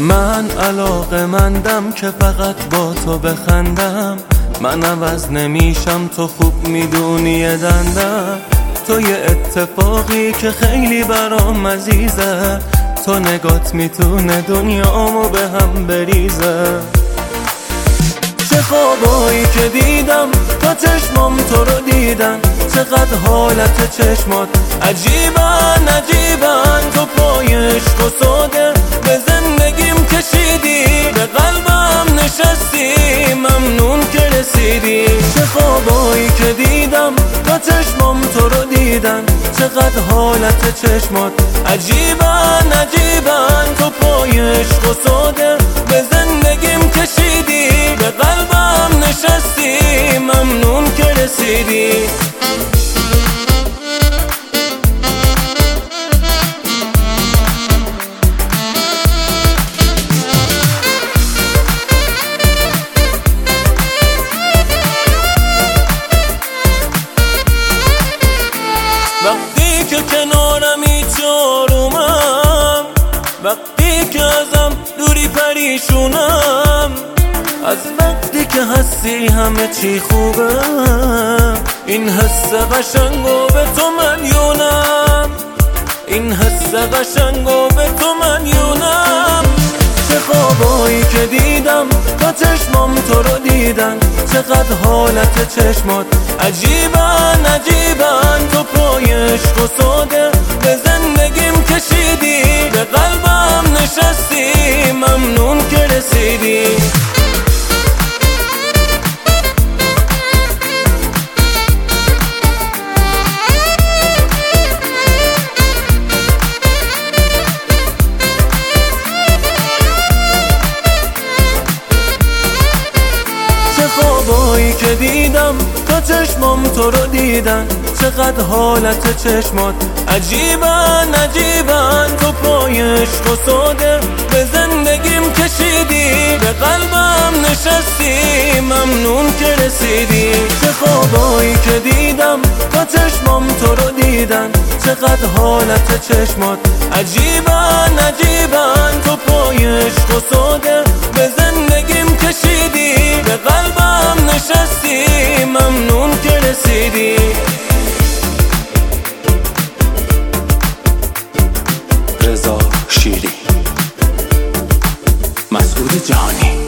من علاقه‌مندم که فقط با تو بخندم، من عوض نمیشم، تو خوب میدونی دندم. تو یه اتفاقی که خیلی برام عزیزه، تو نگات میتونه دنیامو به هم بریزه. چه خوابایی که دیدم تا چشمام تو رو دیدن، چقدر حالت چشمات عجیبن عجیبن. تو پای عشق و ساده به زندگیم کشیدی، به قلبم نشستی، ممنون که رسیدی. چه خوابایی که دیدم تا چشمام تو رو دیدن، چقدر حالت چشمات عجیبن عجیبن. تو پای عشق و ساده به زندگیم کشیدی، به قلبم نشستی، ممنون که رسیدی. وقتی که کنارمی چارومم، وقتی که ازم دوری پریشونم، از وقتی که هستی همه چی خوبه. این حس قشنگو به تو مدیونم، این حس قشنگو به تو مدیونم. چه خوابایی که دیدم تا چشمام تو رو دیدن، چقدر حالت چشمات عجیبن عجیبن. تو پای عشق و ساده به زندگیم کشیدی، به قلبم نشستی، ممنون که رسیدی. خوابایی که دیدم تا چشمام تو رو دیدن، چقدر حالت چشمات عجیبن عجیبن. تو پای عشق و ساده به زندگیم کشیدی، به قلبم نشستی، ممنون که رسیدی. چه خوابایی که دیدم تا چشمام تو رو دیدن، چقدر حالت چشمات عجیبن عجیبن. تو پای عشق و ساده به زندگیم کشیدی، به قلبم نشستی، ممنون که رسیدی. رضا شیری، مسعود جهانی.